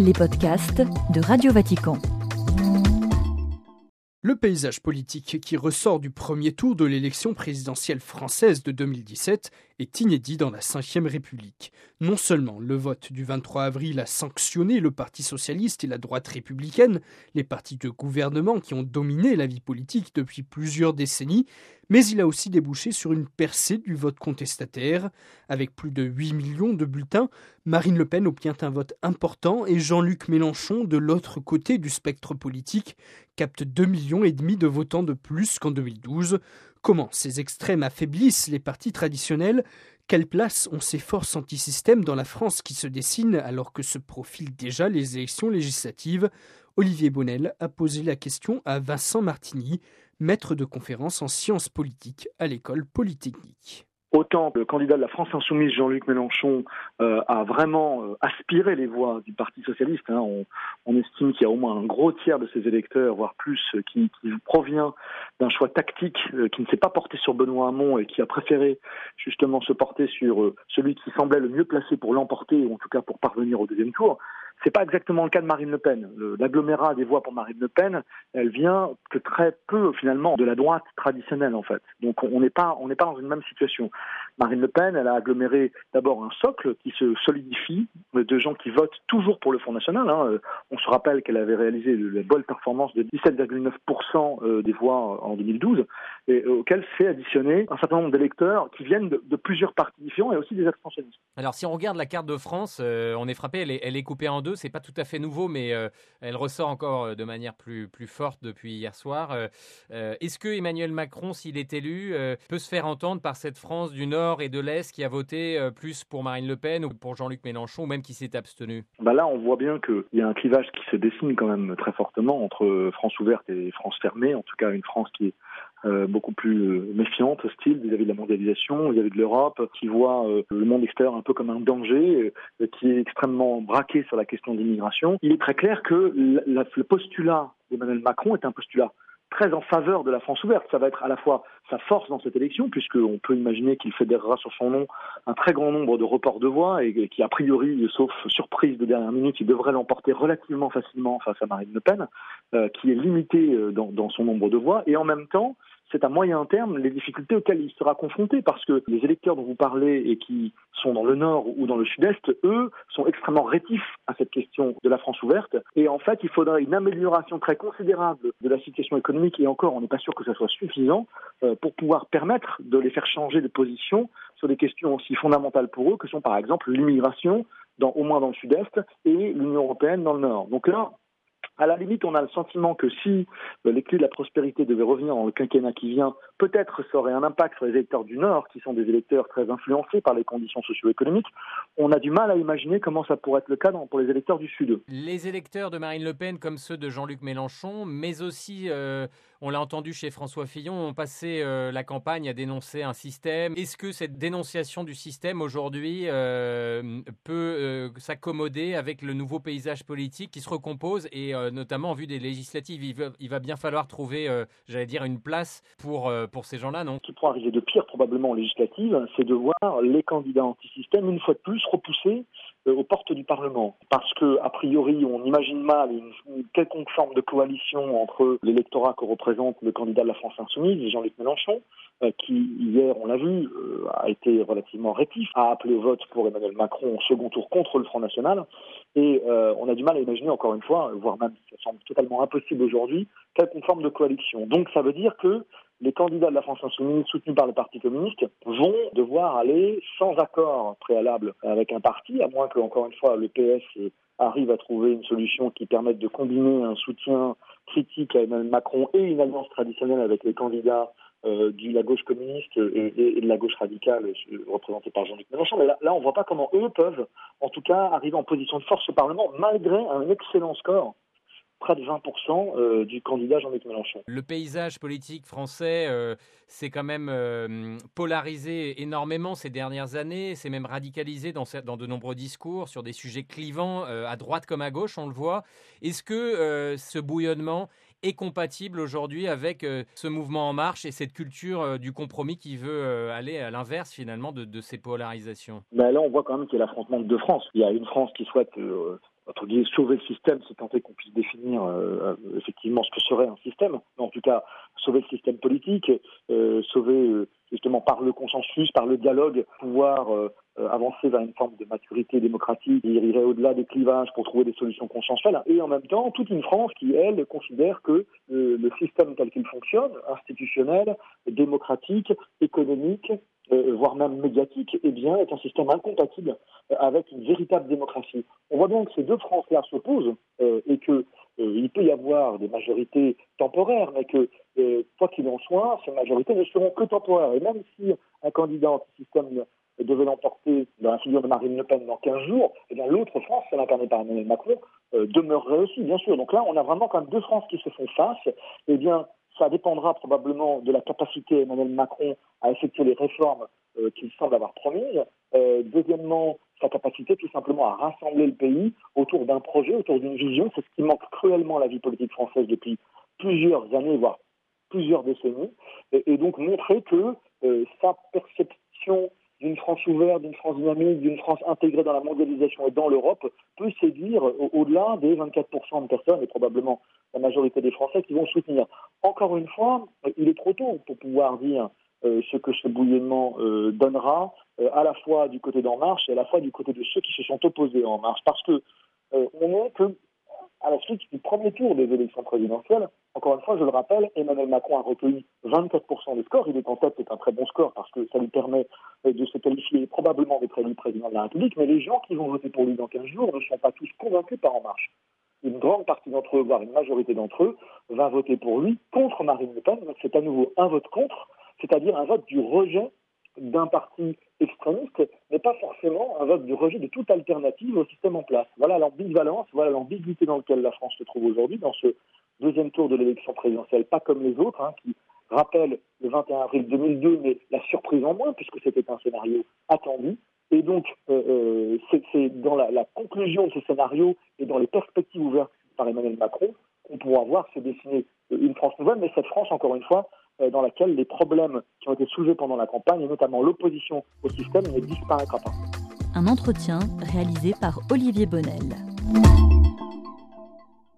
les podcasts de Radio Vatican. Le paysage politique qui ressort du premier tour de l'élection présidentielle française de 2017 est inédit dans la Ve République. Non seulement le vote du 23 avril a sanctionné le Parti socialiste et la droite républicaine, les partis de gouvernement qui ont dominé la vie politique depuis plusieurs décennies, mais il a aussi débouché sur une percée du vote contestataire. Avec plus de 8 millions de bulletins, Marine Le Pen obtient un vote important et Jean-Luc Mélenchon, de l'autre côté du spectre politique, capte 2,5 millions de votants de plus qu'en 2012. Comment ces extrêmes affaiblissent les partis traditionnels ? Quelle place ont ces forces antisystèmes dans la France qui se dessine alors que se profilent déjà les élections législatives ? Olivier Bonnel a posé la question à Vincent Martini, maître de conférences en sciences politiques à l'école Polytechnique. Autant le candidat de la France Insoumise, Jean-Luc Mélenchon, a vraiment aspiré les voix du Parti Socialiste. On estime qu'il y a au moins un gros tiers de ses électeurs, voire plus, qui provient d'un choix tactique qui ne s'est pas porté sur Benoît Hamon et qui a préféré justement se porter sur celui qui semblait le mieux placé pour l'emporter, ou en tout cas pour parvenir au deuxième tour. C'est pas exactement le cas de Marine Le Pen. L'agglomérat des voix pour Marine Le Pen, elle vient que très peu finalement de la droite traditionnelle en fait. Donc on n'est pas dans une même situation. Marine Le Pen, elle a aggloméré d'abord un socle qui se solidifie de gens qui votent toujours pour le Front National. On se rappelle qu'elle avait réalisé la bonne performance de 17,9% des voix en 2012, et auquel s'est additionné un certain nombre d'électeurs qui viennent de plusieurs partis différents et aussi des abstentionnistes. Alors si on regarde la carte de France, on est frappé, elle est coupée en deux, c'est pas tout à fait nouveau, mais elle ressort encore de manière plus forte depuis hier soir. Est-ce que Emmanuel Macron, s'il est élu, peut se faire entendre par cette France du Nord et de l'Est qui a voté plus pour Marine Le Pen ou pour Jean-Luc Mélenchon, ou même qui s'est abstenu ? Là, on voit bien qu'il y a un clivage qui se dessine quand même très fortement entre France ouverte et France fermée, en tout cas une France qui est beaucoup plus méfiante, hostile vis-à-vis de la mondialisation, vis-à-vis de l'Europe, qui voit le monde extérieur un peu comme un danger, qui est extrêmement braqué sur la question de l'immigration. Il est très clair que le postulat d'Emmanuel Macron est un postulat très en faveur de la France ouverte. Ça va être à la fois sa force dans cette élection, puisqu'on peut imaginer qu'il fédérera sur son nom un très grand nombre de reports de voix et qui, a priori, sauf surprise de dernière minute, il devrait l'emporter relativement facilement face à Marine Le Pen, qui est limitée dans son nombre de voix. Et en même temps, c'est à moyen terme les difficultés auxquelles il sera confronté, parce que les électeurs dont vous parlez et qui sont dans le nord ou dans le sud-est, eux, sont extrêmement rétifs à cette question de la France ouverte. Et en fait, il faudra une amélioration très considérable de la situation économique, et encore, on n'est pas sûr que ça soit suffisant, pour pouvoir permettre de les faire changer de position sur des questions aussi fondamentales pour eux, que sont par exemple l'immigration, au moins dans le sud-est, et l'Union européenne dans le nord. Donc là, à la limite, on a le sentiment que si les clés de la prospérité devaient revenir dans le quinquennat qui vient, peut-être ça aurait un impact sur les électeurs du Nord, qui sont des électeurs très influencés par les conditions socio-économiques. On a du mal à imaginer comment ça pourrait être le cas pour les électeurs du Sud. Les électeurs de Marine Le Pen, comme ceux de Jean-Luc Mélenchon, mais aussi, on l'a entendu chez François Fillon, ont passé la campagne à dénoncer un système. Est-ce que cette dénonciation du système aujourd'hui peut s'accommoder avec le nouveau paysage politique qui se recompose et notamment en vue des législatives, il va bien falloir trouver, une place pour ces gens-là, non ? Ce qui pourrait arriver de pire probablement en législative, c'est de voir les candidats anti-système une fois de plus repoussés aux portes du Parlement. Parce que, a priori, on imagine mal une quelconque forme de coalition entre l'électorat que représente le candidat de la France Insoumise, Jean-Luc Mélenchon, qui, hier, on l'a vu, a été relativement rétif, a appelé au vote pour Emmanuel Macron au second tour contre le Front National. Et on a du mal à imaginer, encore une fois, voire même, ça semble totalement impossible aujourd'hui, quelconque forme de coalition. Donc ça veut dire que les candidats de la France Insoumise, soutenus par le Parti communiste, vont devoir aller sans accord préalable avec un parti, à moins que, encore une fois, le PS arrive à trouver une solution qui permette de combiner un soutien critique à Emmanuel Macron et une alliance traditionnelle avec les candidats de la gauche communiste et de la gauche radicale représentée par Jean-Luc Mélenchon. Mais là, on ne voit pas comment eux peuvent, en tout cas, arriver en position de force au Parlement, malgré un excellent score, près de 20% du candidat Jean-Luc Mélenchon. Le paysage politique français s'est quand même polarisé énormément ces dernières années, s'est même radicalisé dans de nombreux discours sur des sujets clivants, à droite comme à gauche, on le voit. Est-ce que ce bouillonnement est compatible aujourd'hui avec ce mouvement En Marche et cette culture du compromis qui veut aller à l'inverse finalement de ces polarisations ? Là, on voit quand même qu'il y a l'affrontement de deux France. Il y a une France qui souhaite entre guillemets, sauver le système, c'est tenter qu'on puisse définir effectivement ce que serait un système, mais en tout cas sauver le système politique, sauver justement par le consensus, par le dialogue, pouvoir avancer vers une forme de maturité démocratique qui irait au-delà des clivages pour trouver des solutions consensuelles, et en même temps toute une France qui, elle, considère que le système tel qu'il fonctionne, institutionnel, démocratique, économique, voire même médiatique, eh bien, est un système incompatible avec une véritable démocratie. On voit bien que ces deux France-là s'opposent et que il peut y avoir des majorités temporaires, mais que, quoi qu'il en soit, ces majorités ne seront que temporaires. Et même si un candidat anti-système devait l'emporter dans la figure de Marine Le Pen dans 15 jours, eh bien, l'autre France, celle incarnée par Emmanuel Macron, demeurerait aussi, bien sûr. Donc là, on a vraiment quand même deux France qui se font face. Eh bien, ça dépendra probablement de la capacité d'Emmanuel Macron à effectuer les réformes qu'il semble avoir promises. Deuxièmement, sa capacité tout simplement à rassembler le pays autour d'un projet, autour d'une vision. C'est ce qui manque cruellement à la vie politique française depuis plusieurs années, voire plusieurs décennies. Et donc montrer que sa perception d'une France ouverte, d'une France dynamique, d'une France intégrée dans la mondialisation et dans l'Europe peut séduire au-delà des 24% de personnes et probablement la majorité des Français qui vont soutenir. Encore une fois, il est trop tôt pour pouvoir dire ce que ce bouillonnement donnera, à la fois du côté d'En Marche et à la fois du côté de ceux qui se sont opposés à En Marche. Parce que on est que à la suite du premier tour des élections présidentielles, encore une fois, je le rappelle, Emmanuel Macron a recueilli 24% des scores. Il est en tête, c'est un très bon score parce que ça lui permet de se qualifier probablement d'être élu président de la République. Mais les gens qui vont voter pour lui dans 15 jours ne sont pas tous convaincus par En Marche. Une grande partie d'entre eux, voire une majorité d'entre eux, va voter pour lui contre Marine Le Pen. Donc c'est à nouveau un vote contre, c'est-à-dire un vote du rejet d'un parti extrémiste, mais pas forcément un vote du rejet de toute alternative au système en place. Voilà l'ambivalence, voilà l'ambiguïté dans laquelle la France se trouve aujourd'hui, dans ce deuxième tour de l'élection présidentielle, pas comme les autres, qui rappellent le 21 avril 2002, mais la surprise en moins, puisque c'était un scénario attendu. Et donc, c'est dans la conclusion de ce scénario et dans les perspectives ouvertes par Emmanuel Macron qu'on pourra voir se dessiner une France nouvelle, mais cette France, encore une fois, dans laquelle les problèmes qui ont été soulevés pendant la campagne, et notamment l'opposition au système, ne disparaîtra pas. Un entretien réalisé par Olivier Bonnel.